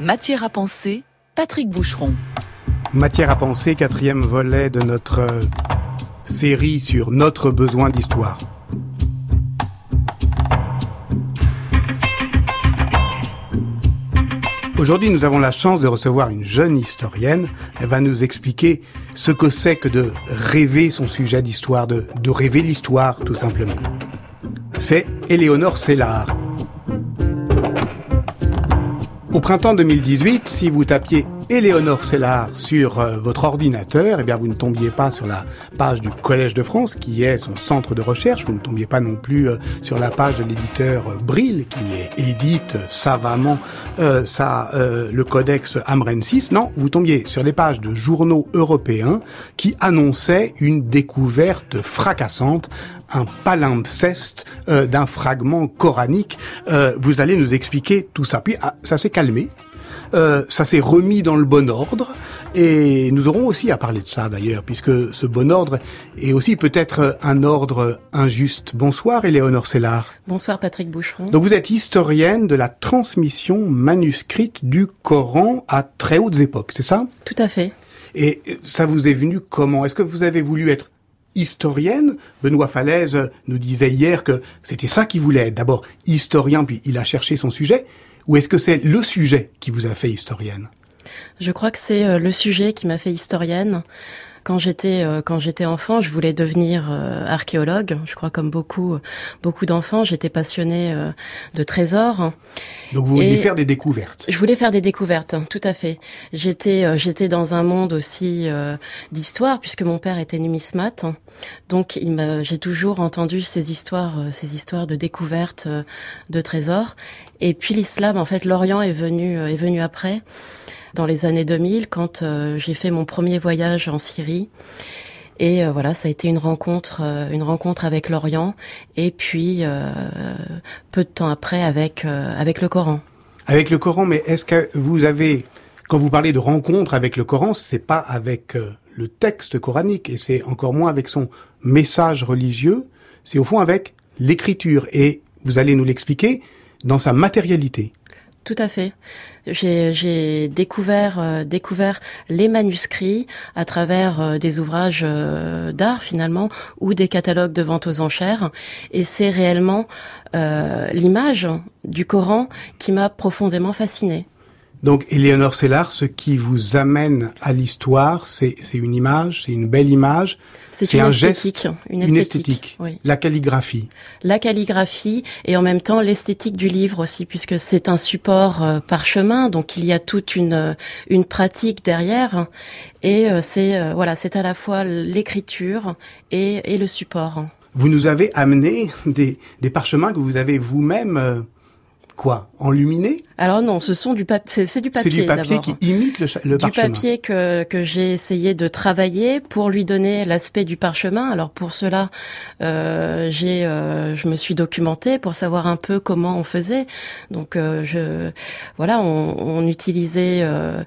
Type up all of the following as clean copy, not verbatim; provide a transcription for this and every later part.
Matière à penser, Patrick Boucheron. Matière à penser, 4e volet de notre série sur notre besoin d'histoire. Aujourd'hui, nous avons la chance de recevoir une jeune historienne. Elle va nous expliquer ce que c'est que de rêver son sujet d'histoire, de rêver l'histoire, tout simplement. C'est Éléonore Sellard. Au printemps 2018, si vous tapiez Éléonore Sellard sur votre ordinateur, eh bien vous ne tombiez pas sur la page du Collège de France, qui est son centre de recherche. Vous ne tombiez pas non plus sur la page de l'éditeur Brill, qui édite savamment le codex Amrensis. Non, vous tombiez sur les pages de journaux européens qui annonçaient une découverte fracassante, un palimpseste d'un fragment coranique. Vous allez nous expliquer tout ça. Puis ça s'est calmé. Ça s'est remis dans le bon ordre, et nous aurons aussi à parler de ça d'ailleurs, puisque ce bon ordre est aussi peut-être un ordre injuste. Bonsoir Éléonore Sellard. Bonsoir Patrick Boucheron. Donc vous êtes historienne de la transmission manuscrite du Coran à très hautes époques, c'est ça? Tout à fait. Et ça vous est venu comment? Est-ce que vous avez voulu être historienne? Benoît Falaise nous disait hier que c'était ça qu'il voulait être, d'abord historien, puis il a cherché son sujet. Ou est-ce que c'est le sujet qui vous a fait historienne? Je crois que c'est le sujet qui m'a fait historienne. Quand j'étais enfant, je voulais devenir archéologue. Je crois comme beaucoup d'enfants, j'étais passionnée de trésors. Donc vous vouliez faire des découvertes. Je voulais faire des découvertes, tout à fait. J'étais dans un monde aussi d'histoire, puisque mon père était numismate. Donc j'ai toujours entendu ces histoires de découvertes de trésors. Et puis l'islam, en fait, l'Orient est venu après. Dans les années 2000, quand j'ai fait mon premier voyage en Syrie. Et voilà, ça a été une rencontre avec l'Orient, et puis peu de temps après avec le Coran. Avec le Coran, mais est-ce que vous avez, quand vous parlez de rencontre avec le Coran, c'est pas avec le texte coranique, et c'est encore moins avec son message religieux, c'est au fond avec l'écriture, et vous allez nous l'expliquer dans sa matérialité. Tout à fait. J'ai découvert les manuscrits à travers des ouvrages d'art finalement, ou des catalogues de vente aux enchères, et c'est réellement l'image du Coran qui m'a profondément fascinée. Donc Éléonore Sellard, ce qui vous amène à l'histoire, c'est une image, c'est une belle image, c'est un geste, une esthétique. Oui. La calligraphie. La calligraphie, et en même temps l'esthétique du livre aussi, puisque c'est un support parchemin, donc il y a toute une pratique derrière, et c'est à la fois l'écriture et le support. Vous nous avez amené des parchemins que vous avez vous-même enluminé? Alors non, ce sont c'est du papier. C'est du papier d'abord. Qui imite le parchemin. Du papier que j'ai essayé de travailler pour lui donner l'aspect du parchemin. Alors pour cela, je me suis documentée pour savoir un peu comment on faisait. Donc on utilisait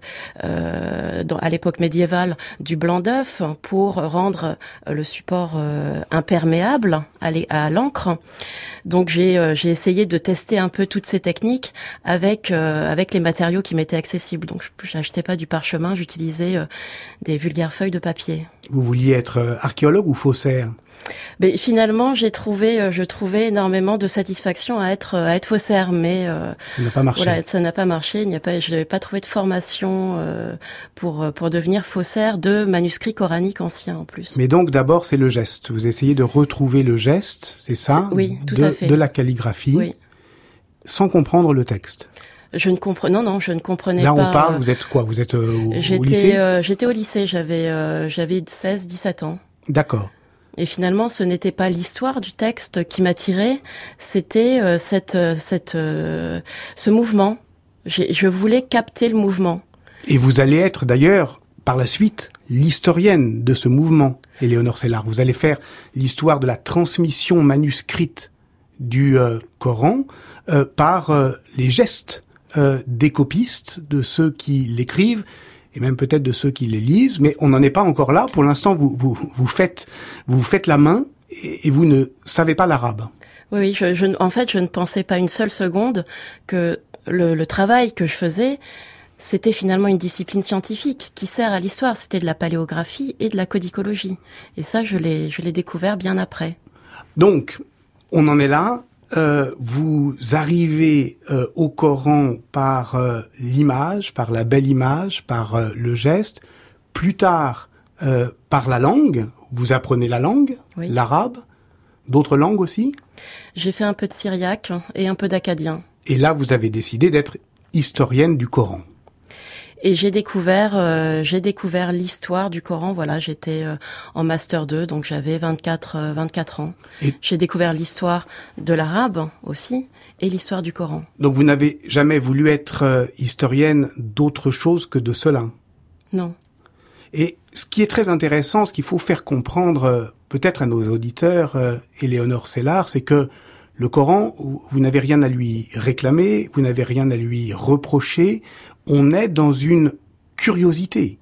à l'époque médiévale du blanc d'œuf pour rendre le support imperméable à l'encre. Donc j'ai essayé de tester un peu toutes ces techniques avec les matériaux qui m'étaient accessibles. Donc je n'achetais pas du parchemin, j'utilisais des vulgaires feuilles de papier. Vous vouliez être archéologue ou faussaire? Mais finalement, je trouvais énormément de satisfaction à être faussaire, mais ça n'a pas marché. Voilà, ça n'a pas marché. Je n'avais pas trouvé de formation pour devenir faussaire de manuscrits coraniques anciens en plus. Mais donc d'abord c'est le geste. Vous essayez de retrouver le geste, c'est ça? Oui, tout à fait. De la calligraphie, oui. Sans comprendre le texte. Je ne comprenais pas. Là on parle. Vous êtes quoi? Vous êtes au lycée? J'étais au lycée. J'avais 16-17 ans. D'accord. Et finalement, ce n'était pas l'histoire du texte qui m'attirait, c'était ce mouvement. Je voulais capter le mouvement. Et vous allez être d'ailleurs, par la suite, l'historienne de ce mouvement, Éléonore Sellard. Vous allez faire l'histoire de la transmission manuscrite du Coran par les gestes des copistes, de ceux qui l'écrivent, et même peut-être de ceux qui les lisent, mais on n'en est pas encore là. Pour l'instant, vous faites la main et vous ne savez pas l'arabe. Oui, en fait, je ne pensais pas une seule seconde que le travail que je faisais c'était finalement une discipline scientifique qui sert à l'histoire. C'était de la paléographie et de la codicologie. Et ça, je l'ai découvert bien après. Donc, on en est là. Vous arrivez au Coran par l'image, par la belle image, par le geste. Plus tard, par la langue. Vous apprenez la langue, oui. L'arabe, d'autres langues aussi. J'ai fait un peu de syriaque et un peu d'akkadien. Et là, vous avez décidé d'être historienne du Coran. Et j'ai découvert l'histoire du Coran. Voilà, j'étais en master 2, donc j'avais 24 ans. Et j'ai découvert l'histoire de l'arabe aussi et l'histoire du Coran. Donc vous n'avez jamais voulu être historienne d'autre chose que de cela? Non. Et ce qui est très intéressant, ce qu'il faut faire comprendre peut-être à nos auditeurs, Éléonore Sellard, c'est que le Coran, vous n'avez rien à lui réclamer, vous n'avez rien à lui reprocher. On est dans une curiosité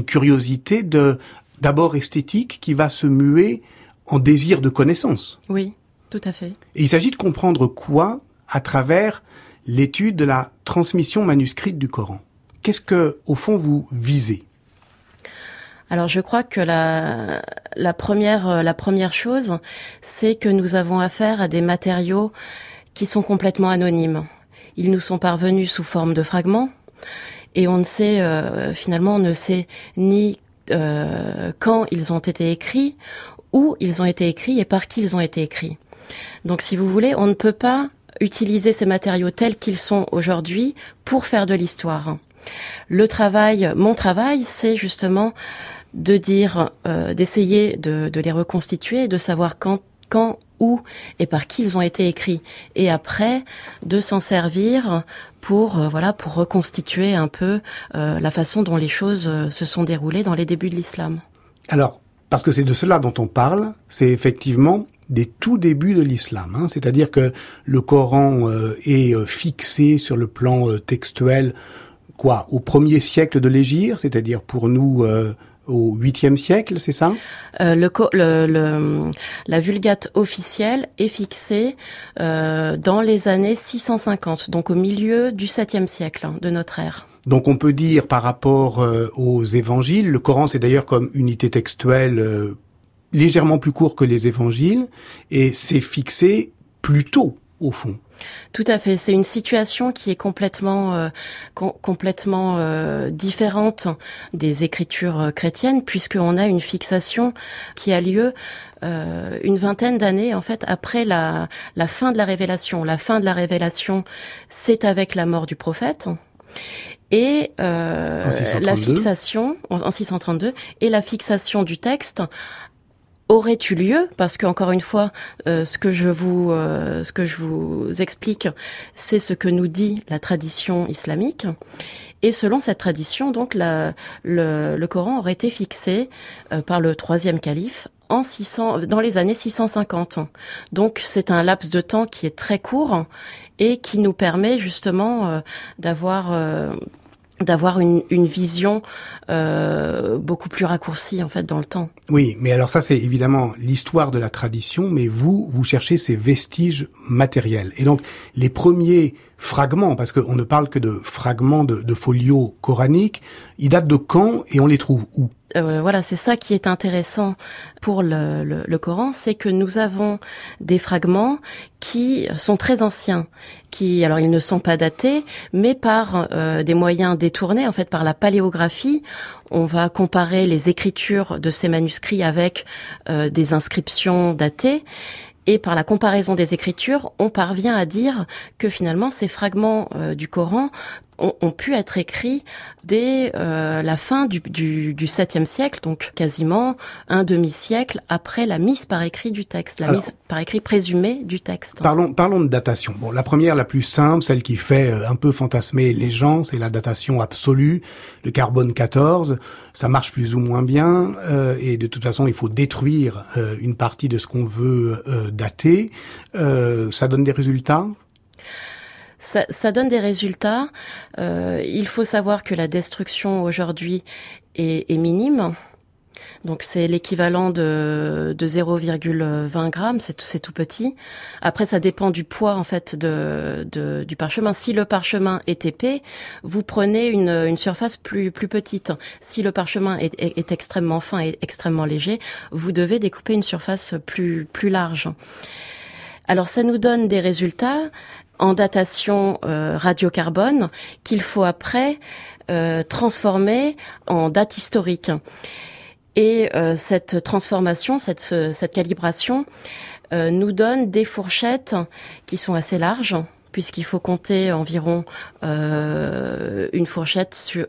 d'abord esthétique qui va se muer en désir de connaissance. Oui, tout à fait. Et il s'agit de comprendre quoi à travers l'étude de la transmission manuscrite du Coran. Qu'est-ce que, au fond, vous visez ? Alors je crois que la première chose, c'est que nous avons affaire à des matériaux qui sont complètement anonymes. Ils nous sont parvenus sous forme de fragments et on ne sait finalement on ne sait ni quand ils ont été écrits, où ils ont été écrits et par qui ils ont été écrits. Donc si vous voulez, on ne peut pas utiliser ces matériaux tels qu'ils sont aujourd'hui pour faire de l'histoire. Mon travail, c'est justement de dire, d'essayer de les reconstituer, de savoir quand, où et par qui ils ont été écrits, et après de s'en servir pour reconstituer un peu la façon dont les choses se sont déroulées dans les débuts de l'islam. Alors, parce que c'est de cela dont on parle, c'est effectivement des tout débuts de l'islam, hein, c'est-à-dire que le Coran est fixé sur le plan textuel, au 1er siècle de l'Hégire, c'est-à-dire pour nous au 8e siècle, c'est ça ? La Vulgate officielle est fixée dans les années 650, donc au milieu du 7e siècle de notre ère. Donc on peut dire par rapport aux évangiles, le Coran c'est d'ailleurs comme unité textuelle légèrement plus court que les évangiles, et c'est fixé plus tôt au fond. Tout à fait. C'est une situation qui est complètement différente des écritures chrétiennes, puisqu'on a une fixation qui a lieu une vingtaine d'années en fait après la fin de la révélation. La fin de la révélation, c'est avec la mort du prophète. Et la fixation en 632 et la fixation du texte aurait eu lieu parce que encore une fois, ce que je vous explique, c'est ce que nous dit la tradition islamique. Et selon cette tradition, donc le Coran aurait été fixé par le 3e calife dans les années 650. Donc c'est un laps de temps qui est très court et qui nous permet justement d'avoir une vision beaucoup plus raccourcie en fait dans le temps. Oui, mais alors ça c'est évidemment l'histoire de la tradition, mais vous cherchez ces vestiges matériels. Et donc les premiers fragments, parce qu'on ne parle que de fragments de folios coraniques, ils datent de quand et on les trouve où ? Voilà, c'est ça qui est intéressant pour le Coran, c'est que nous avons des fragments qui sont très anciens, alors ils ne sont pas datés, mais par des moyens détournés, en fait par la paléographie, on va comparer les écritures de ces manuscrits avec des inscriptions datées. Et par la comparaison des écritures, on parvient à dire que finalement ces fragments du Coran ont pu être écrits dès la fin du 7e siècle, donc quasiment un demi-siècle après la mise par écrit du texte, mise par écrit présumée du texte. Parlons de datation. Bon, la première, la plus simple, celle qui fait un peu fantasmer les gens, c'est la datation absolue, le carbone 14. Ça marche plus ou moins bien, et de toute façon, il faut détruire une partie de ce qu'on veut dater. Ça donne des résultats ? Ça donne des résultats. Il faut savoir que la destruction aujourd'hui est minime. Donc c'est l'équivalent de 0,20 grammes, c'est tout petit. Après ça dépend du poids en fait du parchemin. Si le parchemin est épais, vous prenez une surface plus petite. Si le parchemin est extrêmement fin et extrêmement léger, vous devez découper une surface plus large. Alors ça nous donne des résultats en datation radiocarbone qu'il faut après transformer en date historique. Et cette transformation, cette calibration nous donne des fourchettes qui sont assez larges, puisqu'il faut compter environ une fourchette sur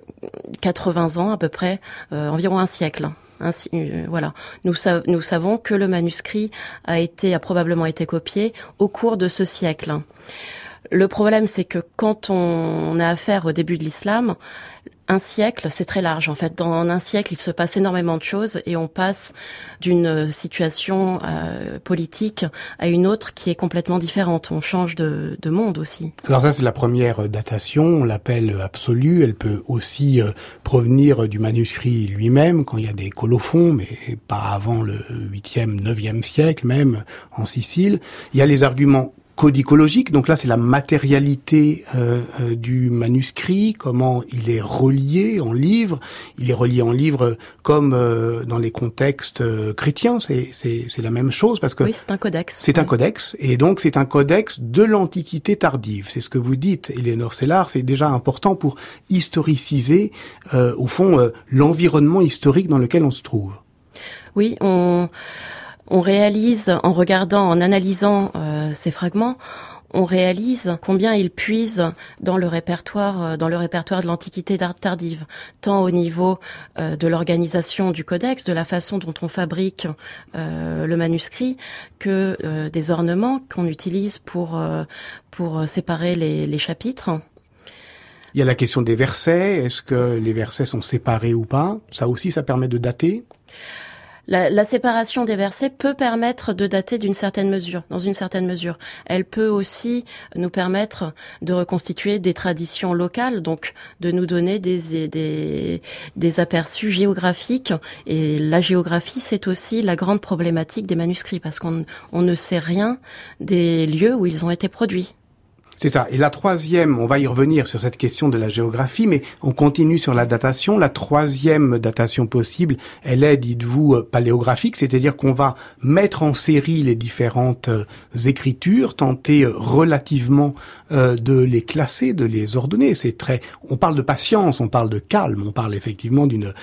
80 ans à peu près, environ un siècle. Voilà. Nous savons que le manuscrit a probablement été copié au cours de ce siècle. Le problème, c'est que quand on a affaire au début de l'islam, un siècle, c'est très large. En fait, dans un siècle, il se passe énormément de choses et on passe d'une situation politique à une autre qui est complètement différente. On change de monde aussi. Alors ça, c'est la première datation. On l'appelle absolue. Elle peut aussi provenir du manuscrit lui-même quand il y a des colophons, mais pas avant le 8e, 9e siècle, même en Sicile. Il y a les arguments codicologique, donc là c'est la matérialité du manuscrit, comment il est relié en livre. Il est relié en livre comme dans les contextes chrétiens, c'est la même chose parce que oui, c'est un codex. C'est un codex, et donc c'est un codex de l'Antiquité tardive. C'est ce que vous dites, Éléonore Sellard, c'est déjà important pour historiciser au fond l'environnement historique dans lequel on se trouve. Oui, on réalise, en analysant ces fragments, on réalise combien ils puisent dans le répertoire de l'Antiquité tardive, tant au niveau de l'organisation du codex, de la façon dont on fabrique le manuscrit, que des ornements qu'on utilise pour séparer les chapitres. Il y a la question des versets. Est-ce que les versets sont séparés ou pas? Ça aussi, ça permet de dater? La séparation des versets peut permettre de dater dans une certaine mesure. Elle peut aussi nous permettre de reconstituer des traditions locales, donc de nous donner des aperçus géographiques. Et la géographie, c'est aussi la grande problématique des manuscrits, parce qu'on ne sait rien des lieux où ils ont été produits. C'est ça. Et la troisième, on va y revenir sur cette question de la géographie, mais on continue sur la datation. La troisième datation possible, elle est, dites-vous, paléographique, c'est-à-dire qu'on va mettre en série les différentes écritures, tenter relativement de les classer, de les ordonner. On parle de patience, on parle de calme, on parle effectivement d'une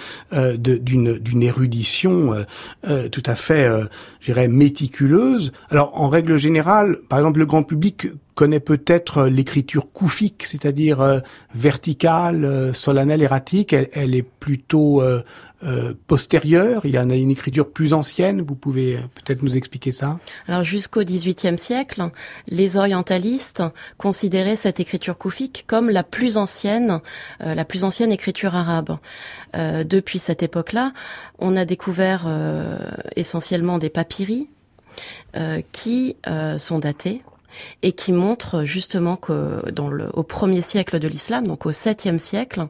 érudition tout à fait, je dirais, méticuleuse. Alors, en règle générale, par exemple, le grand public connaît peut-être l'écriture koufique, c'est-à-dire verticale, solennelle, erratique. Elle est plutôt postérieure. Il y en a une écriture plus ancienne. Vous pouvez peut-être nous expliquer ça? Alors, jusqu'au XVIIIe siècle, les orientalistes considéraient cette écriture koufique comme la plus ancienne écriture arabe. Depuis cette époque-là, on a découvert essentiellement des papyri qui sont datés et qui montrent justement que au premier siècle de l'islam, donc au 7e siècle,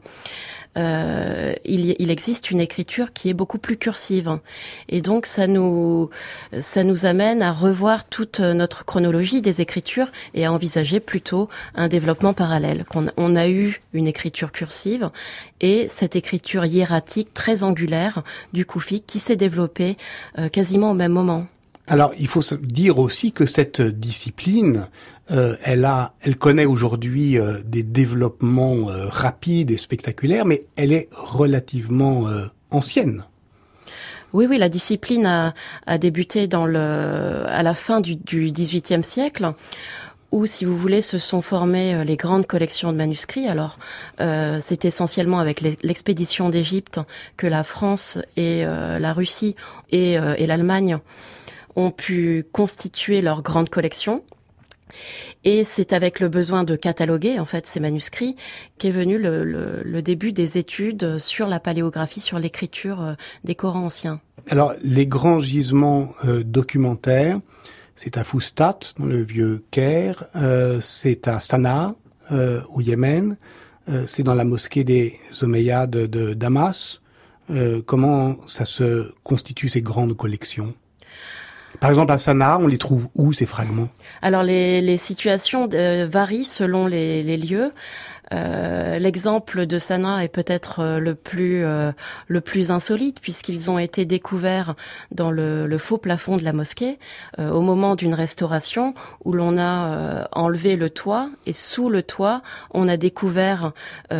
il existe une écriture qui est beaucoup plus cursive. Et donc ça nous amène à revoir toute notre chronologie des écritures et à envisager plutôt un développement parallèle. On a eu une écriture cursive et cette écriture hiératique très angulaire du koufique qui s'est développée quasiment au même moment. Alors, il faut dire aussi que cette discipline, elle connaît aujourd'hui des développements rapides et spectaculaires, mais elle est relativement ancienne. Oui, la discipline a débuté à la fin du XVIIIe siècle, où, si vous voulez, se sont formées les grandes collections de manuscrits. Alors, c'est essentiellement avec l'expédition d'Égypte que la France et la Russie et l'Allemagne ont pu constituer leur grande collection. Et c'est avec le besoin de cataloguer, en fait, ces manuscrits qu'est venu le début des études sur la paléographie, sur l'écriture des Corans anciens. Alors, les grands gisements documentaires, c'est à Fustat, dans le vieux Caire, c'est à Sanaa, au Yémen, c'est dans la mosquée des Omeyyades de Damas, comment ça se constitue ces grandes collections? Par exemple, à Sanaa, on les trouve où, ces fragments? Alors, les situations varient selon les lieux. L'exemple de Sanaa est peut-être le plus insolite, puisqu'ils ont été découverts dans le faux plafond de la mosquée au moment d'une restauration où l'on a enlevé le toit, et sous le toit on a découvert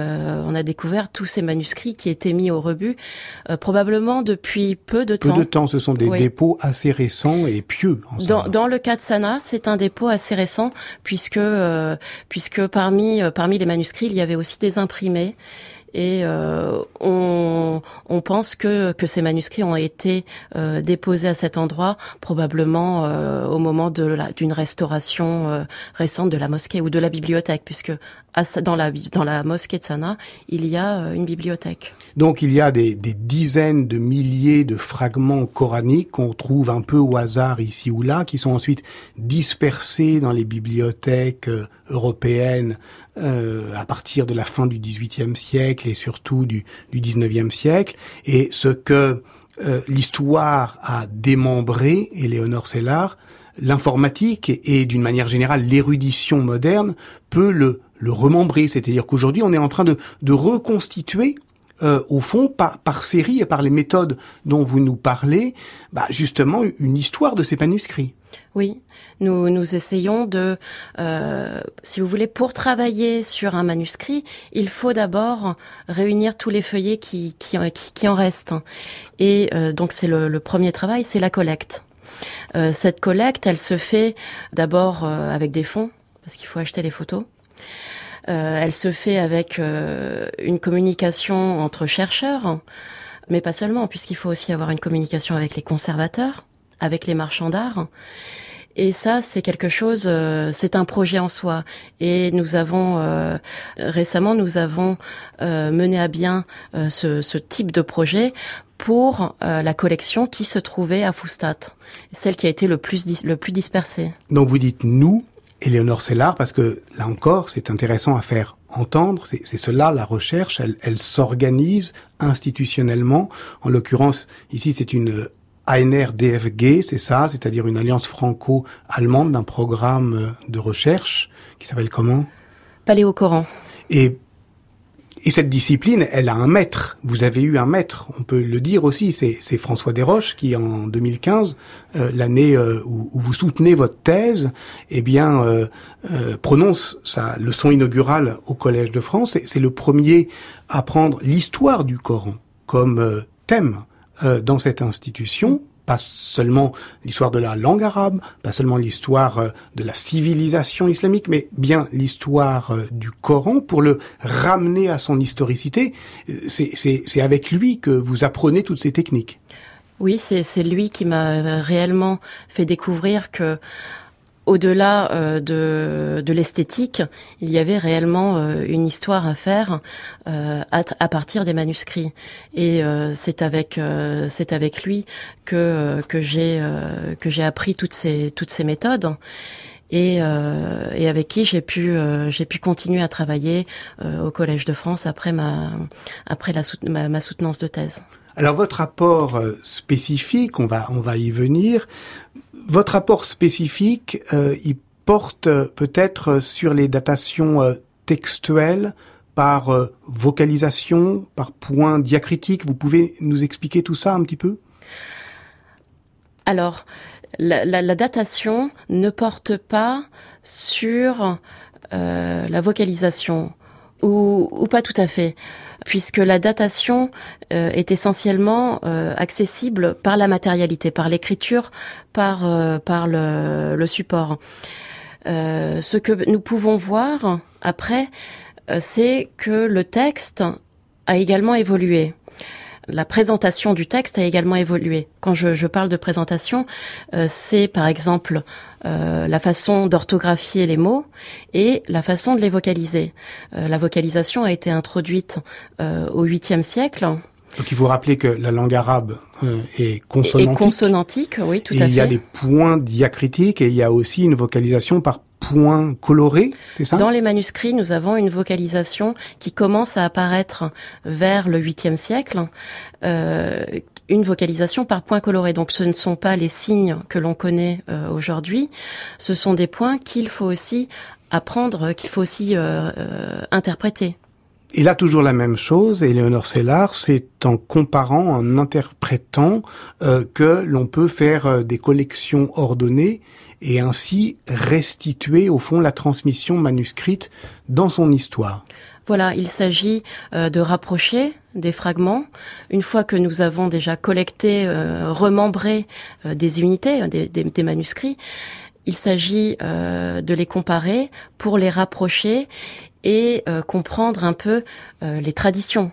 tous ces manuscrits qui étaient mis au rebut probablement depuis peu de temps. Peu de temps, ce sont des dépôts assez récents et pieux. Dans le cas de Sanaa, c'est un dépôt assez récent puisque parmi les manuscrits il y avait aussi des imprimés, et on pense que ces manuscrits ont été déposés à cet endroit probablement au moment d'une restauration récente de la mosquée ou de la bibliothèque, puisque dans la mosquée de Sanaa il y a une bibliothèque. Donc il y a des dizaines de milliers de fragments coraniques qu'on trouve un peu au hasard ici ou là, qui sont ensuite dispersés dans les bibliothèques européennes à partir de la fin du XVIIIe siècle et surtout du XIXe siècle. Et ce que l'histoire a démembré, Éléonore Sellars, l'informatique et d'une manière générale l'érudition moderne peut le remembrer. C'est-à-dire qu'aujourd'hui on est en train de reconstituer au fond, par série et par les méthodes dont vous nous parlez, justement une histoire de ces manuscrits. Oui, nous essayons de, si vous voulez, pour travailler sur un manuscrit, il faut d'abord réunir tous les feuillets qui en restent. Et donc c'est le premier travail, c'est la collecte. Cette collecte, elle se fait d'abord avec des fonds, parce qu'il faut acheter les photos. Elle se fait avec une communication entre chercheurs, mais pas seulement, puisqu'il faut aussi avoir une communication avec les conservateurs, avec les marchands d'art. Et ça, c'est quelque chose, c'est un projet en soi. Et nous avons récemment, mené à bien ce type de projet pour la collection qui se trouvait à Fustat, celle qui a été le plus dispersée. Donc vous dites nous, Éléonore Sellars, parce que là encore, c'est intéressant à faire entendre. C'est cela la recherche. Elle s'organise institutionnellement. En l'occurrence, ici, c'est une ANR-DFG, c'est ça, c'est-à-dire une alliance franco-allemande d'un programme de recherche qui s'appelle comment? Paléocoran. Et cette discipline, elle a un maître. Vous avez eu un maître, on peut le dire aussi. C'est François Desroches qui, en 2015, l'année où vous soutenez votre thèse, prononce sa leçon inaugurale au Collège de France. C'est le premier à prendre l'histoire du Coran comme thème dans cette institution. Pas seulement l'histoire de la langue arabe, pas seulement l'histoire de la civilisation islamique, mais bien l'histoire du Coran pour le ramener à son historicité. C'est avec lui que vous apprenez toutes ces techniques. Oui, c'est lui qui m'a réellement fait découvrir que au-delà de l'esthétique, il y avait réellement une histoire à faire à partir des manuscrits. Et c'est avec lui que j'ai appris toutes ces méthodes. Et avec qui j'ai pu continuer à travailler au Collège de France après ma soutenance de thèse. Alors votre rapport spécifique, on va y venir. Votre rapport spécifique, il porte peut-être sur les datations textuelles par vocalisation, par point diacritique. Vous pouvez nous expliquer tout ça un petit peu? Alors, la datation ne porte pas sur la vocalisation, ou pas tout à fait, puisque la datation est essentiellement accessible par la matérialité, par l'écriture, par le support. Ce que nous pouvons voir après, c'est que le texte a également évolué. La présentation du texte a également évolué. Quand je parle de présentation, c'est par exemple la façon d'orthographier les mots et la façon de les vocaliser. La vocalisation a été introduite au 8e siècle. Donc il faut rappeler que la langue arabe est consonantique. Et consonantique, oui, tout à fait. Il y a des points diacritiques et il y a aussi une vocalisation par points colorés, c'est ça? Dans les manuscrits, nous avons une vocalisation qui commence à apparaître vers le 8e siècle, une vocalisation par points colorés. Donc ce ne sont pas les signes que l'on connaît aujourd'hui, ce sont des points qu'il faut aussi apprendre, qu'il faut aussi interpréter. Et là, toujours la même chose, Éléonore Sellard, c'est en comparant, en interprétant que l'on peut faire des collections ordonnées et ainsi restituer, au fond, la transmission manuscrite dans son histoire. Voilà, il s'agit de rapprocher des fragments. Une fois que nous avons déjà collecté, remembré des unités, des manuscrits, il s'agit de les comparer pour les rapprocher et comprendre un peu les traditions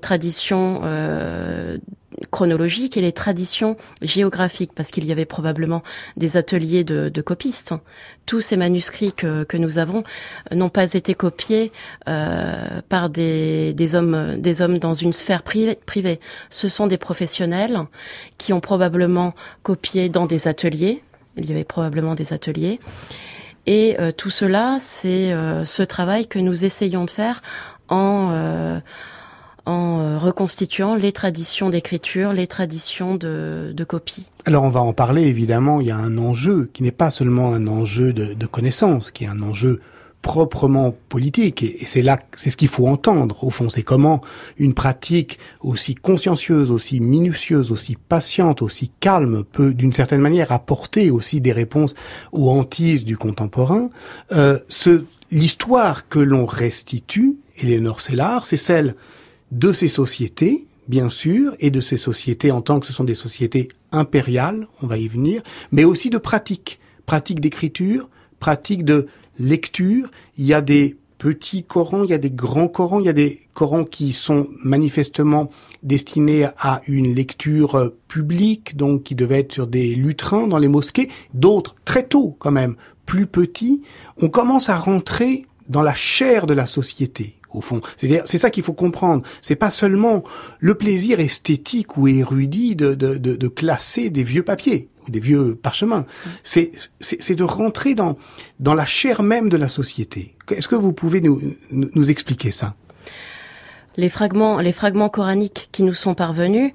chronologiques et les traditions géographiques, parce qu'il y avait probablement des ateliers de copistes. Tous ces manuscrits que nous avons n'ont pas été copiés par des hommes dans une sphère privée. Ce sont des professionnels qui ont probablement copié dans des ateliers. Il y avait probablement des ateliers. Et tout cela, c'est ce travail que nous essayons de faire en reconstituant les traditions d'écriture, les traditions de copie. Alors on va en parler, évidemment. Il y a un enjeu qui n'est pas seulement un enjeu de connaissance, qui est un enjeu proprement politique, et c'est ce qu'il faut entendre, au fond. C'est comment une pratique aussi consciencieuse, aussi minutieuse, aussi patiente, aussi calme peut, d'une certaine manière, apporter aussi des réponses aux hantises du contemporain. L'histoire que l'on restitue, Éléonore Sellard, c'est celle de ces sociétés, bien sûr, et de ces sociétés en tant que ce sont des sociétés impériales, on va y venir, mais aussi de pratiques d'écriture, pratiques de lecture. Il y a des petits Corans, il y a des grands Corans, il y a des Corans qui sont manifestement destinés à une lecture publique, donc qui devaient être sur des lutrins dans les mosquées, d'autres très tôt quand même, plus petits. On commence à rentrer dans la chair de la société, au fond. C'est-à-dire, c'est ça qu'il faut comprendre. C'est pas seulement le plaisir esthétique ou érudit de classer des vieux papiers ou des vieux parchemins. C'est de rentrer dans la chair même de la société. Est-ce que vous pouvez nous expliquer ça? Les fragments coraniques qui nous sont parvenus,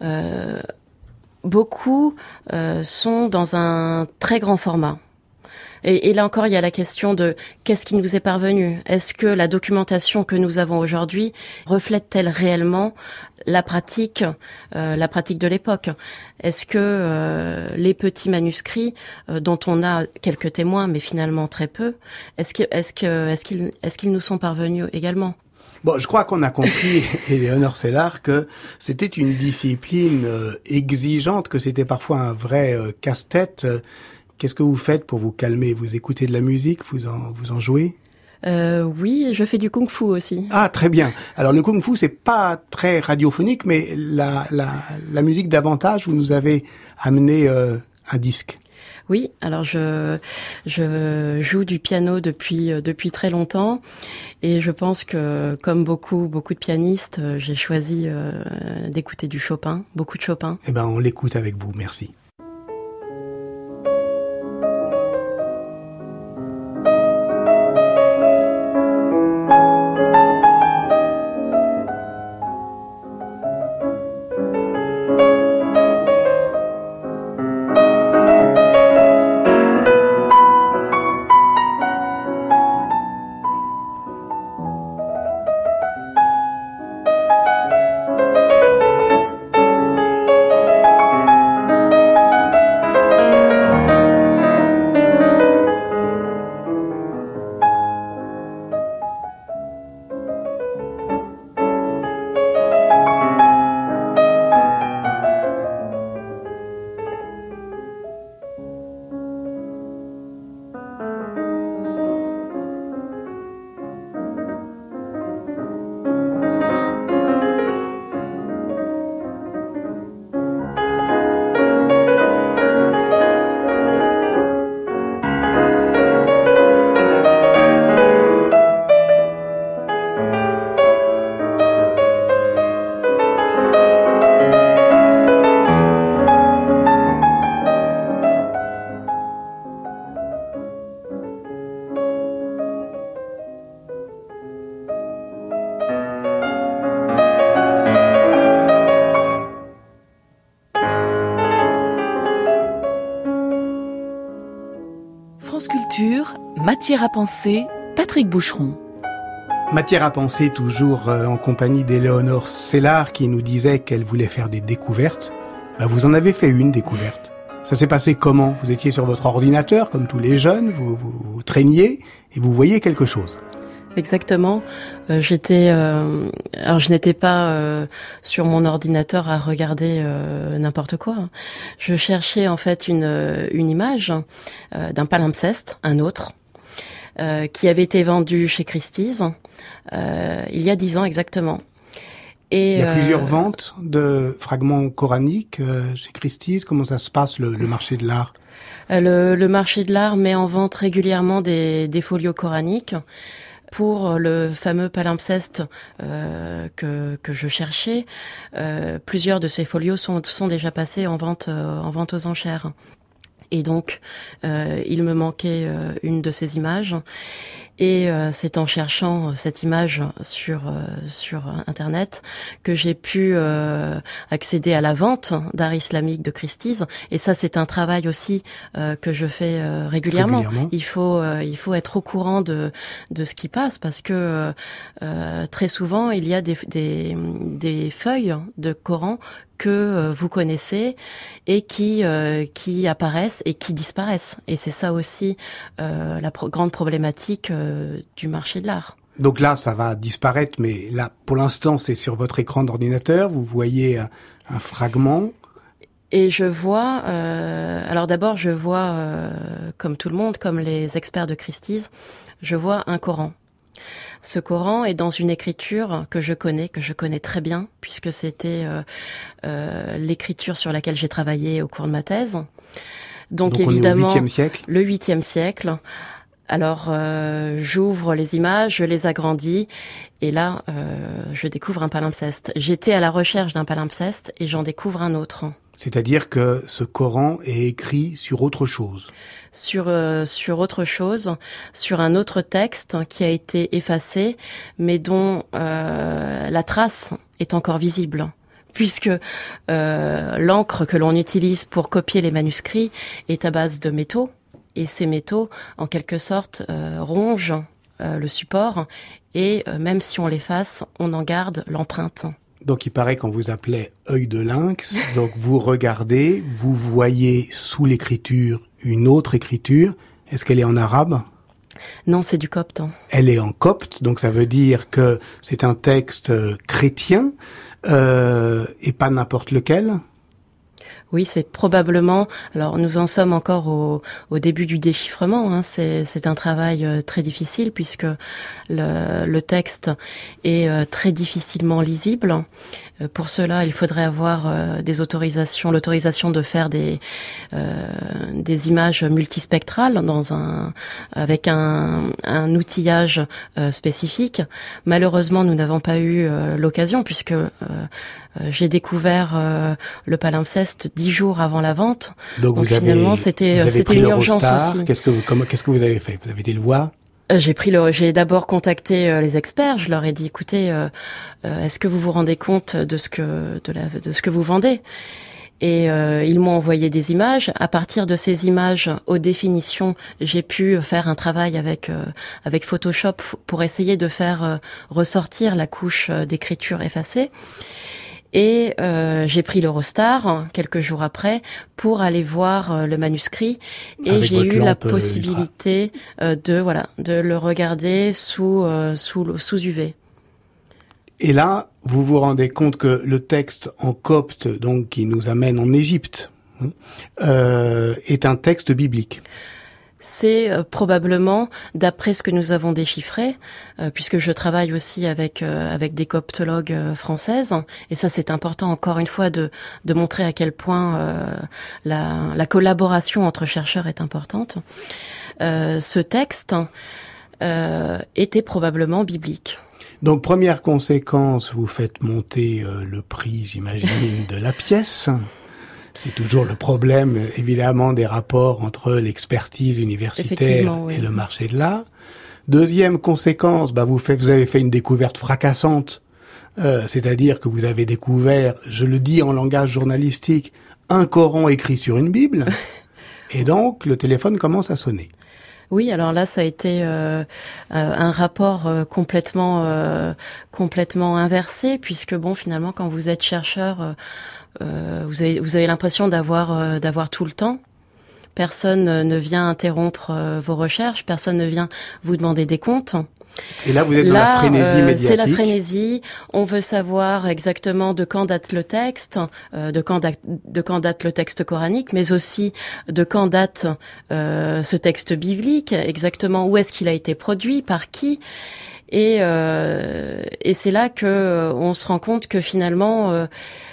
beaucoup sont dans un très grand format. Et là encore, il y a la question de qu'est-ce qui nous est parvenu? Est-ce que la documentation que nous avons aujourd'hui reflète-t-elle réellement la pratique de l'époque? Est-ce que les petits manuscrits dont on a quelques témoins, mais finalement très peu, est-ce qu'ils nous sont parvenus également? Bon, je crois qu'on a compris, Éléonore Sellard, que c'était une discipline exigeante, que c'était parfois un vrai casse-tête. Qu'est-ce que vous faites pour vous calmer? Vous écoutez de la musique? Vous en jouez? Oui, je fais du kung-fu aussi. Ah, très bien. Alors le kung-fu, c'est pas très radiophonique, mais la musique davantage. Vous nous avez amené un disque. Oui, alors je joue du piano depuis très longtemps, et je pense que comme beaucoup de pianistes, j'ai choisi d'écouter du Chopin, beaucoup de Chopin. Eh ben, on l'écoute avec vous. Merci. Culture, matière à penser, Patrick Boucheron. Matière à penser toujours en compagnie d'Éléonore Sellard qui nous disait qu'elle voulait faire des découvertes. Vous en avez fait une découverte. Ça s'est passé comment? Vous étiez sur votre ordinateur comme tous les jeunes, vous traîniez et vous voyez quelque chose. Exactement. Alors je n'étais pas sur mon ordinateur à regarder n'importe quoi. Je cherchais en fait une image d'un palimpseste, un autre, qui avait été vendu chez Christie's il y a 10 ans exactement. Et il y a plusieurs ventes de fragments coraniques chez Christie's. Comment ça se passe le marché de l'art? Le marché de l'art met en vente régulièrement des folios coraniques. Pour le fameux palimpseste que je cherchais, plusieurs de ces folios sont déjà passés en vente aux enchères. Et donc, il me manquait une de ces images. Et c'est en cherchant cette image sur Internet que j'ai pu accéder à la vente d'art islamique de Christie's. Et ça, c'est un travail aussi que je fais régulièrement. Il faut être au courant de ce qui passe parce que très souvent, il y a des feuilles de Coran que vous connaissez et qui apparaissent et qui disparaissent. Et c'est ça aussi la grande problématique du marché de l'art. Donc là, ça va disparaître, mais là, pour l'instant, c'est sur votre écran d'ordinateur. Vous voyez un fragment. Et je vois, alors d'abord, je vois, comme tout le monde, comme les experts de Christie's, je vois un Coran. Ce Coran est dans une écriture que je connais très bien, puisque c'était l'écriture sur laquelle j'ai travaillé au cours de ma thèse. Donc évidemment, on est au 8e siècle. Le 8e siècle. Alors, j'ouvre les images, je les agrandis, et là, je découvre un palimpseste. J'étais à la recherche d'un palimpseste, et j'en découvre un autre. C'est-à-dire que ce Coran est écrit sur autre chose. Sur autre chose, sur un autre texte qui a été effacé, mais dont la trace est encore visible. Puisque l'encre que l'on utilise pour copier les manuscrits est à base de métaux. Et ces métaux, en quelque sorte, rongent le support et même si on l'efface, on en garde l'empreinte. Donc il paraît qu'on vous appelait œil de lynx, donc vous regardez, vous voyez sous l'écriture une autre écriture. Est-ce qu'elle est en arabe? Non, c'est du copte. Elle est en copte, donc ça veut dire que c'est un texte chrétien et pas n'importe lequel. Oui, c'est probablement. Alors, nous en sommes encore au début du déchiffrement. Hein. C'est un travail très difficile puisque le texte est très difficilement lisible. Pour cela, il faudrait avoir l'autorisation de faire des images multispectrales avec un outillage spécifique. Malheureusement, nous n'avons pas eu l'occasion puisque j'ai découvert le palimpseste 10 jours avant la vente. Donc finalement, c'était une urgence aussi. Qu'est-ce que vous avez fait? Vous avez été le voir? J'ai d'abord contacté les experts. Je leur ai dit, écoutez, est-ce que vous vous rendez compte de ce que vous vendez? Et ils m'ont envoyé des images. À partir de ces images haute définition, j'ai pu faire un travail avec Photoshop pour essayer de faire ressortir la couche d'écriture effacée. Et j'ai pris l'Eurostar quelques jours après pour aller voir le manuscrit et avec j'ai eu la possibilité de le regarder sous UV. Et là, vous vous rendez compte que le texte en copte, donc qui nous amène en Égypte, est un texte biblique. C'est probablement, d'après ce que nous avons déchiffré, puisque je travaille aussi avec des coptologues françaises, et ça c'est important encore une fois de montrer à quel point la collaboration entre chercheurs est importante. Ce texte était probablement biblique. Donc première conséquence, vous faites monter le prix, j'imagine, de la pièce. C'est toujours le problème, évidemment, des rapports entre l'expertise universitaire et le marché de l'art. Deuxième conséquence, vous avez fait une découverte fracassante, c'est-à-dire que vous avez découvert, je le dis en langage journalistique, un Coran écrit sur une Bible, et donc le téléphone commence à sonner. Oui, alors là, ça a été un rapport complètement inversé, puisque bon, finalement, quand vous êtes chercheur, vous avez l'impression d'avoir tout le temps. Personne ne vient interrompre vos recherches, personne ne vient vous demander des comptes. Et là, vous êtes dans la frénésie médiatique. C'est la frénésie. On veut savoir exactement de quand date le texte, de quand date le texte coranique, mais aussi de quand date ce texte biblique, exactement où est-ce qu'il a été produit, par qui. Et c'est là que on se rend compte que finalement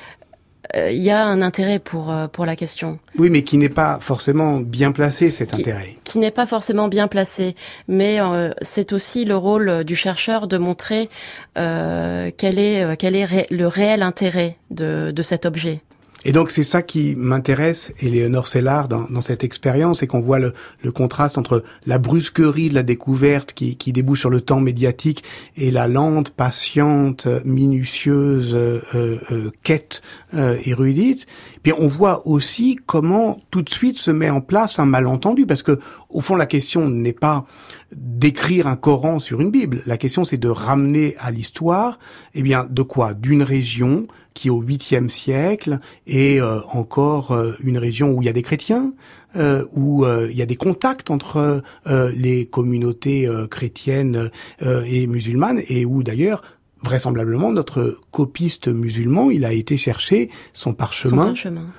il y a un intérêt pour la question. Oui, mais qui n'est pas forcément bien placé, cet intérêt. Qui n'est pas forcément bien placé, mais c'est aussi le rôle du chercheur de montrer quel est le réel intérêt de cet objet. Et donc c'est ça qui m'intéresse, Éléonore Sellard, dans cette expérience, c'est qu'on voit le contraste entre la brusquerie de la découverte qui débouche sur le temps médiatique et la lente, patiente, minutieuse quête érudite. Puis on voit aussi comment tout de suite se met en place un malentendu, parce que au fond la question n'est pas d'écrire un Coran sur une Bible. La question c'est de ramener à l'histoire, de quoi? D'une région qui au 8e siècle est encore une région où il y a des chrétiens, où il y a des contacts entre les communautés chrétiennes et musulmanes, et où d'ailleurs vraisemblablement notre copiste musulman, il a été chercher son parchemin.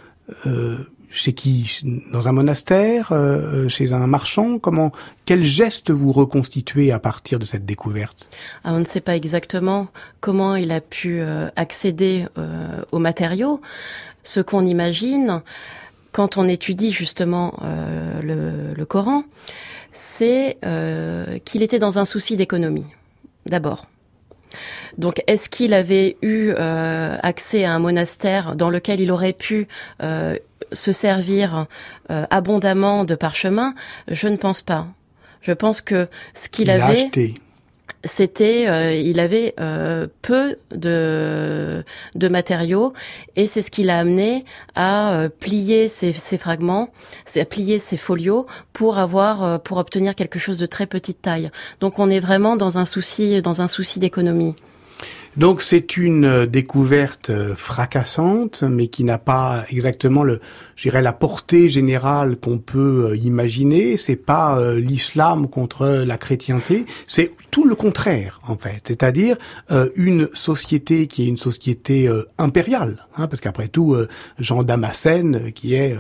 Chez qui? Dans un monastère, chez un marchand? Quel geste vous reconstituez à partir de cette découverte? On ne sait pas exactement comment il a pu accéder aux matériaux. Ce qu'on imagine quand on étudie justement le Coran, c'est qu'il était dans un souci d'économie, d'abord. Donc, est-ce qu'il avait eu accès à un monastère dans lequel il aurait pu se servir abondamment de parchemin? Je ne pense pas. Je pense que ce qu'il avait, c'était, il avait peu de matériaux, et c'est ce qui l'a amené à plier ces fragments, à plier ces folios pour obtenir quelque chose de très petite taille. Donc on est vraiment dans un souci d'économie. Donc c'est une découverte fracassante, mais qui n'a pas exactement la portée générale qu'on peut imaginer. C'est pas l'islam contre la chrétienté, c'est tout le contraire en fait. C'est-à-dire une société qui est une société impériale, parce qu'après tout Jean Damascène, qui est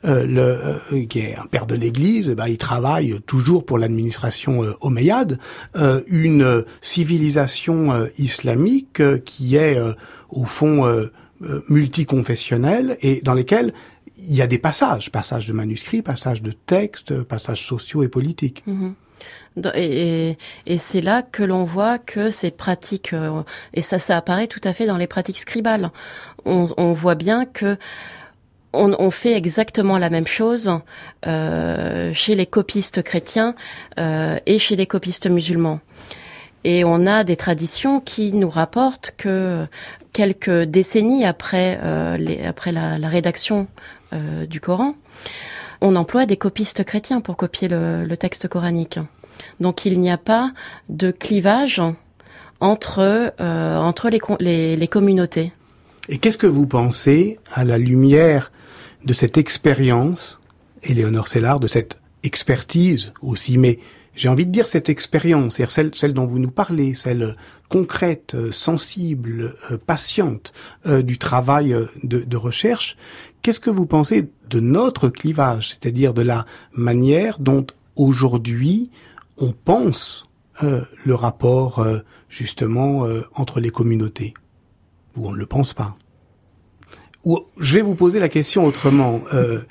un père de l'Église, il travaille toujours pour l'administration omeyyade, une civilisation islamique qui est au fond multiconfessionnelle, et dans lesquels il y a des passages de manuscrits, passages de textes, passages sociaux et politiques. Mmh. Et c'est là que l'on voit que ces pratiques, et ça apparaît tout à fait dans les pratiques scribales. On voit bien que on fait exactement la même chose chez les copistes chrétiens et chez les copistes musulmans. Et on a des traditions qui nous rapportent que quelques décennies après la rédaction du Coran, on emploie des copistes chrétiens pour copier le texte coranique. Donc il n'y a pas de clivage entre les communautés. Et qu'est-ce que vous pensez, à la lumière de cette expérience, Éléonore Sellard, de cette expertise aussi, mais j'ai envie de dire cette expérience, c'est-à-dire celle dont vous nous parlez, celle concrète, sensible, patiente du travail de recherche. Qu'est-ce que vous pensez de notre clivage, c'est-à-dire de la manière dont aujourd'hui on pense le rapport justement entre les communautés, ou on ne le pense pas? Ou je vais vous poser la question autrement.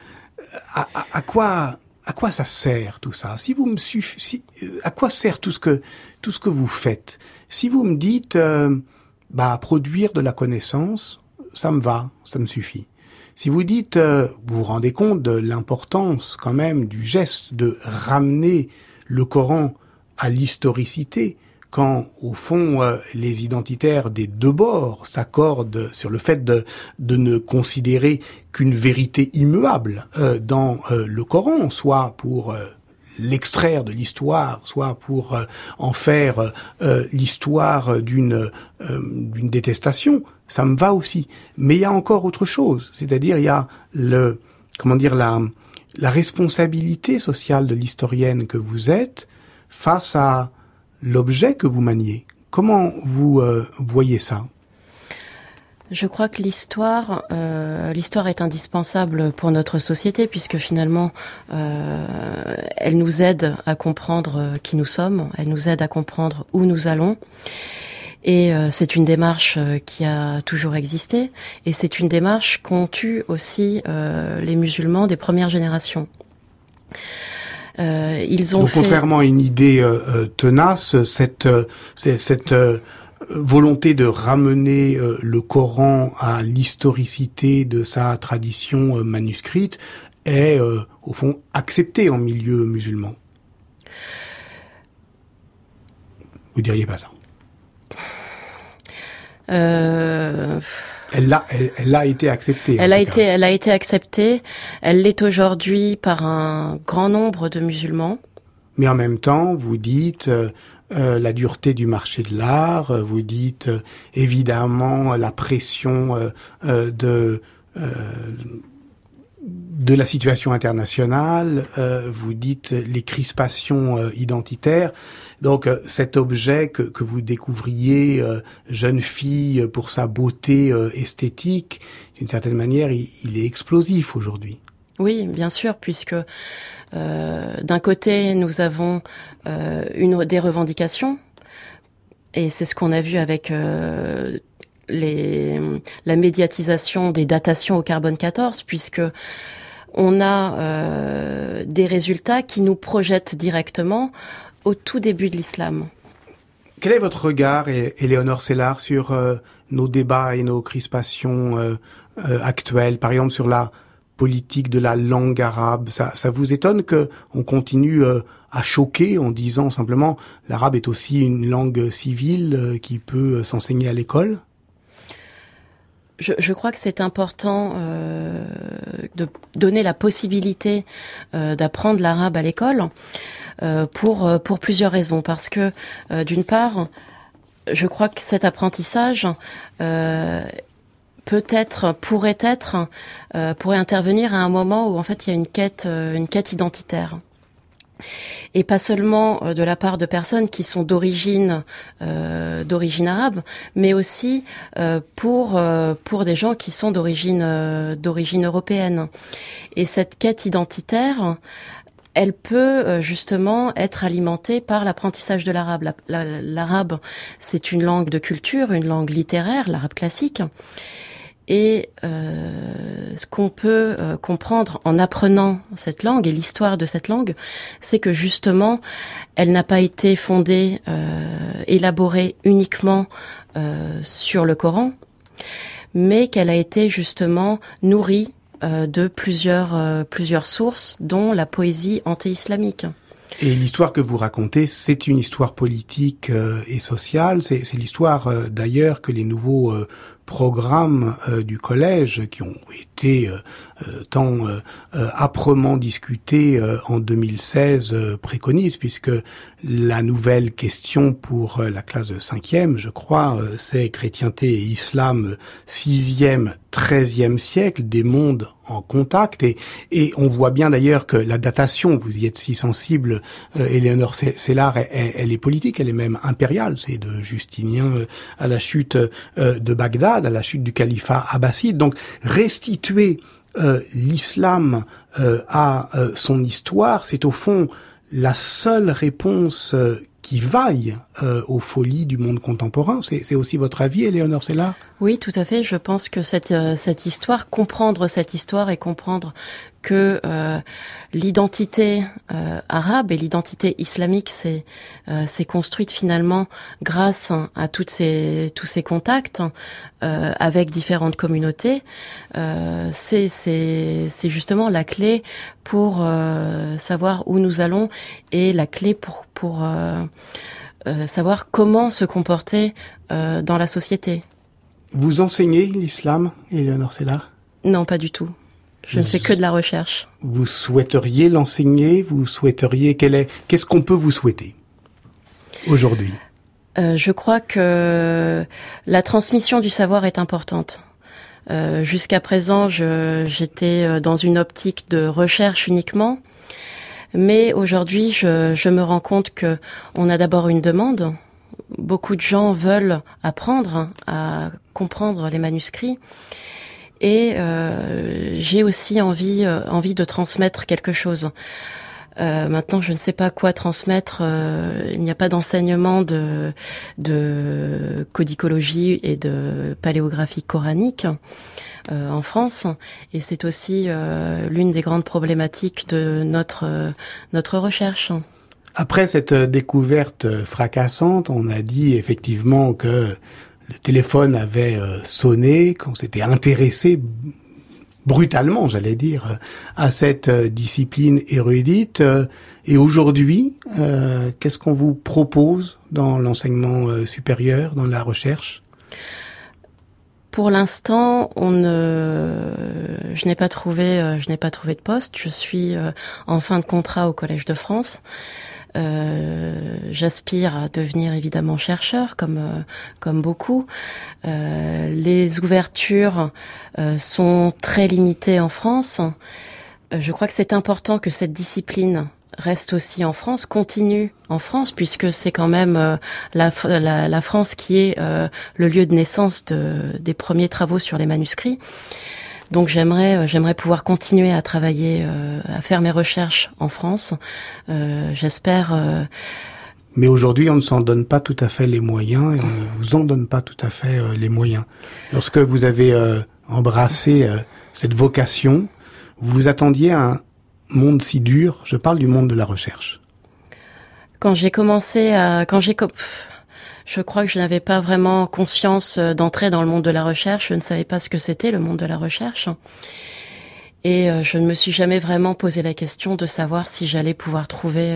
À quoi ça sert tout ça? Si vous à quoi sert tout ce que vous faites? Si vous me dites, produire de la connaissance, ça me va, ça me suffit. Si vous dites, vous vous rendez compte de l'importance quand même du geste de ramener le Coran à l'historicité, quand au fond les identitaires des deux bords s'accordent sur le fait de ne considérer qu'une vérité immuable dans le Coran, soit pour l'extraire de l'histoire, soit pour en faire l'histoire d'une détestation, ça me va aussi. Mais il y a encore autre chose, c'est-à-dire il y a la responsabilité sociale de l'historienne que vous êtes face à l'objet que vous maniez. Comment vous voyez ça ? Je crois que l'histoire est indispensable pour notre société puisque finalement, elle nous aide à comprendre qui nous sommes, elle nous aide à comprendre où nous allons. Et c'est une démarche qui a toujours existé, et c'est une démarche qu'ont eue aussi les musulmans des premières générations. Ils ont donc, contrairement à une idée tenace, cette volonté de ramener le Coran à l'historicité de sa tradition manuscrite est, au fond, acceptée en milieu musulman. Vous diriez pas ça? Elle a été acceptée. Elle a été acceptée. Elle l'est aujourd'hui par un grand nombre de musulmans. Mais en même temps, vous dites la dureté du marché de l'art. Vous dites évidemment la pression de la situation internationale. Vous dites les crispations identitaires. Donc cet objet que vous découvriez, jeune fille pour sa beauté esthétique, d'une certaine manière, il est explosif aujourd'hui. Oui, bien sûr, puisque d'un côté, nous avons des revendications, et c'est ce qu'on a vu avec la médiatisation des datations au carbone 14, puisque on a des résultats qui nous projettent directement au tout début de l'islam. Quel est votre regard, Éléonore Sellars, sur nos débats et nos crispations actuelles, par exemple sur la politique de la langue arabe? Ça vous étonne qu'on continue à choquer en disant simplement l'arabe est aussi une langue civile qui peut s'enseigner à l'école? Je crois que c'est important de donner la possibilité d'apprendre l'arabe à l'école pour plusieurs raisons. Parce que d'une part, je crois que cet apprentissage pourrait intervenir à un moment où en fait il y a une quête identitaire. Et pas seulement de la part de personnes qui sont d'origine arabe, mais aussi pour des gens qui sont d'origine européenne. Et cette quête identitaire, elle peut justement être alimentée par l'apprentissage de l'arabe. L'arabe, c'est une langue de culture, une langue littéraire, l'arabe classique. Et ce qu'on peut comprendre en apprenant cette langue et l'histoire de cette langue, c'est que justement, elle n'a pas été fondée, élaborée uniquement sur le Coran, mais qu'elle a été justement nourrie de plusieurs sources, dont la poésie anté-islamique. Et l'histoire que vous racontez, c'est une histoire politique et sociale. C'est l'histoire d'ailleurs que les nouveaux programmes du collège, qui ont été tant âprement discutés en 2016, préconisent, puisque la nouvelle question pour la classe de 5e, je crois, c'est chrétienté et islam 6e, 13e siècle, des mondes en contact, et on voit bien d'ailleurs que la datation, vous y êtes si sensible, Éléonore Sellars, elle est politique, elle est même impériale. C'est de Justinien à la chute de Bagdad, à la chute du califat abbasside. Donc restituer l'islam à son histoire, c'est au fond la seule réponse qui vaille aux folies du monde contemporain. C'est aussi votre avis, Éléonore Sellars? Oui, tout à fait. Je pense que cette histoire, comprendre cette histoire et comprendre que l'identité arabe et l'identité islamique s'est construite finalement grâce à tous ces contacts avec différentes communautés, c'est justement la clé pour savoir où nous allons et la clé pour savoir comment se comporter dans la société. Vous enseignez l'islam, Éléonore Sellars? Non, pas du tout. Je ne fais que de la recherche. Vous souhaiteriez l'enseigner? Vous souhaiteriez qu'est-ce qu'on peut vous souhaiter aujourd'hui? Je crois que la transmission du savoir est importante. Jusqu'à présent, j'étais dans une optique de recherche uniquement, mais aujourd'hui, je me rends compte que on a d'abord une demande. Beaucoup de gens veulent apprendre à comprendre les manuscrits, et j'ai aussi envie de transmettre quelque chose. Maintenant, je ne sais pas quoi transmettre. Il n'y a pas d'enseignement de codicologie et de paléographie coranique en France, et c'est aussi l'une des grandes problématiques de notre recherche. Après cette découverte fracassante, on a dit effectivement que le téléphone avait sonné, qu'on s'était intéressé brutalement, j'allais dire, à cette discipline érudite. Et aujourd'hui, qu'est-ce qu'on vous propose dans l'enseignement supérieur, dans la recherche? Pour l'instant, je n'ai pas trouvé de poste. Je suis en fin de contrat au Collège de France. J'aspire à devenir évidemment chercheur, comme beaucoup. Les ouvertures sont très limitées en France. Je crois que c'est important que cette discipline reste aussi en France, continue en France, puisque c'est quand même la France qui est le lieu de naissance des premiers travaux sur les manuscrits. Donc j'aimerais pouvoir continuer à travailler, à faire mes recherches en France. J'espère. Mais aujourd'hui, on ne s'en donne pas tout à fait les moyens, et on ne vous en donne pas tout à fait les moyens. Lorsque vous avez embrassé cette vocation, vous vous attendiez à un monde si dur? Je parle du monde de la recherche. Je crois que je n'avais pas vraiment conscience d'entrer dans le monde de la recherche. Je ne savais pas ce que c'était, le monde de la recherche. Et je ne me suis jamais vraiment posé la question de savoir si j'allais pouvoir trouver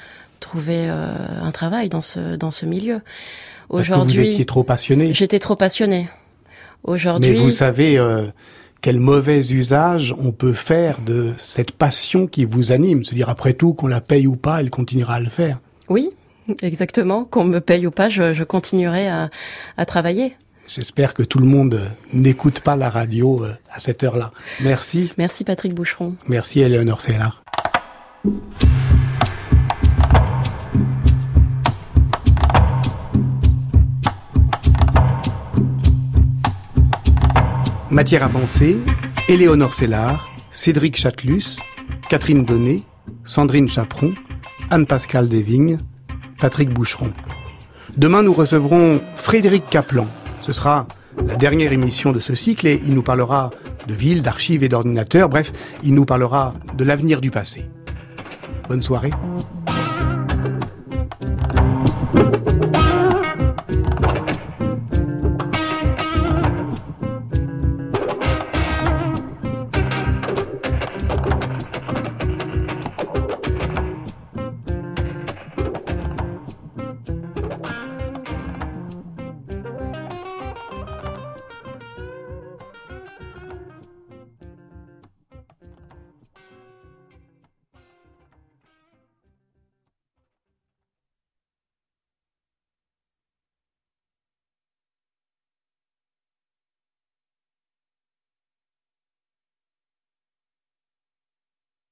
un travail dans ce milieu. Aujourd'hui, parce que vous étiez trop passionnée. J'étais trop passionnée. Aujourd'hui. Mais vous savez quel mauvais usage on peut faire de cette passion qui vous anime. Se dire, après tout, qu'on la paye ou pas, elle continuera à le faire. Oui. Exactement, qu'on me paye ou pas, je continuerai à travailler. J'espère que tout le monde n'écoute pas la radio à cette heure-là. Merci. Merci Patrick Boucheron. Merci Éléonore Sélard. Matière à penser, Éléonore Sélard, Cédric Chatelus, Catherine Donnet, Sandrine Chaperon, Anne-Pascale Desvignes, Patrick Boucheron. Demain, nous recevrons Frédéric Kaplan. Ce sera la dernière émission de ce cycle et il nous parlera de villes, d'archives et d'ordinateurs. Bref, il nous parlera de l'avenir du passé. Bonne soirée.